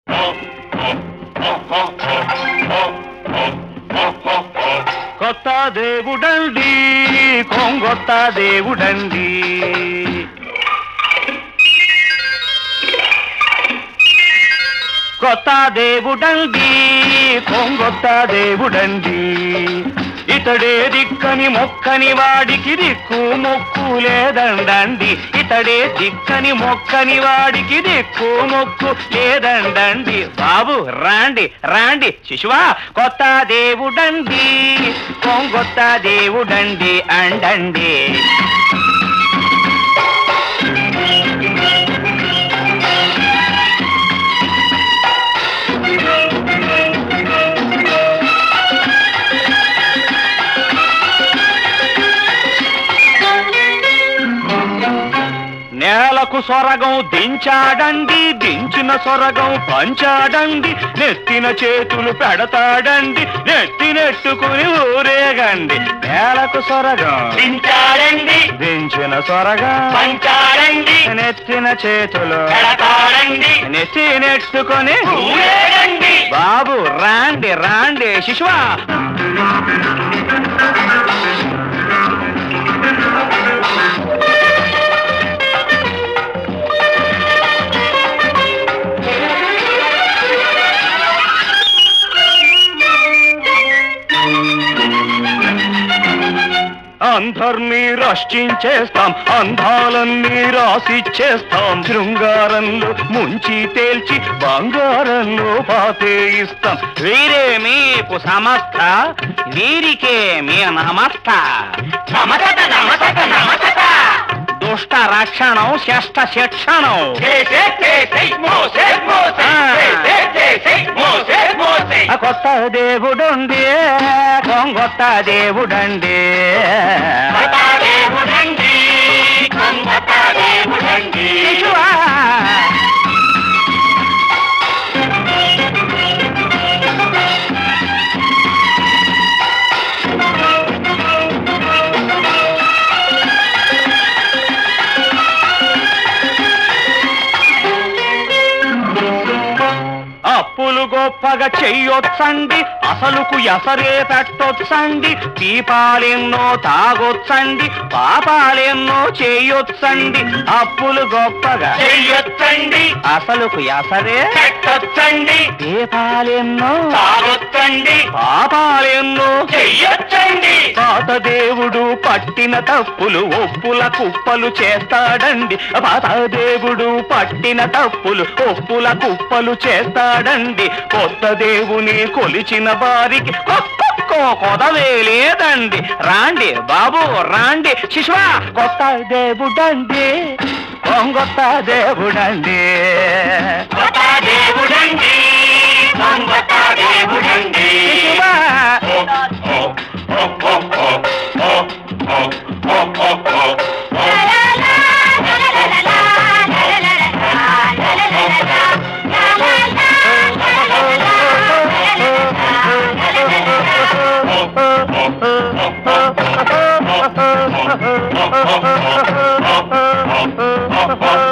కొత్త దేవుడండి కొంగొత్త దేవుడండి కొత్త దేవుడండి కొంగొత్త దేవుడండి ఇతడే దిక్కని మొక్కని వాడికి దిక్కు మొక్కు లేదండండి ఇతడే దిక్కని మొక్కని వాడికి దిక్కు మొక్కు లేదండండి బాబు రాండి రాండి శిశువా కొత్త దేవుడండి కొంగొత్త దేవుడండి అండండి నేలకు సొరగం దించాడండి దించిన సొరగం పంచాడండి నెత్తిన చేతులు పెడతాడండి నెత్తినెట్టుకుని ఊరేగండి నేలకు సొరగం దించాడండి దించిన సొరగం పంచాడండి నెత్తిన చేతులు పెడతాడండి నెత్తినెట్టుకుని ఊరేగండి బాబు రాండి రాండి శిశువా అందర్నీ రక్షించేస్తాం అందాలన్నీ రాసిచ్చేస్తాం శృంగారంలో ముంచి తేల్చి బంగారంలో పాతేయిస్తాం వీరే మీకు సమస్త వీరికే మీ నమస్త నమస్త నమస్త నమస్త దుష్ట రక్షణం శిష్ట శిక్షణం కొత్త దేవుడుండి కొంగొత్త దేవుడండి శిశువా అప్పులు గొప్పగా చెయ్యొచ్చండి అసలుకు ఎసరే పెట్టొచ్చండి దీపాలెన్నో తాగొచ్చండి పాపాలెన్నో చేయొచ్చండి అప్పులు గొప్పగా చెయ్యొచ్చండి అసలుకు ఎసరే పెట్టొచ్చండి దీపాలెన్నో తాగొచ్చండి పాపాలెన్నో చెయ్యొచ్చండి పాత దేవుడు పట్టిన తప్పులు ఒప్పుల కుప్పలు చేస్తాడండి పాత దేవుడు పట్టిన తప్పులు ఒప్పుల కుప్పలు చేస్తాడండి కొత్త దేవుని కొలిచిన వారికి కొదవే లేదండి రాండి బాబు రాండి శిశువా కొత్త దేవుడండి కొంగొత్త దేవుడండి కొత్త దేవుడండి కొంగొత్త దేవుడండి శిశువా Oh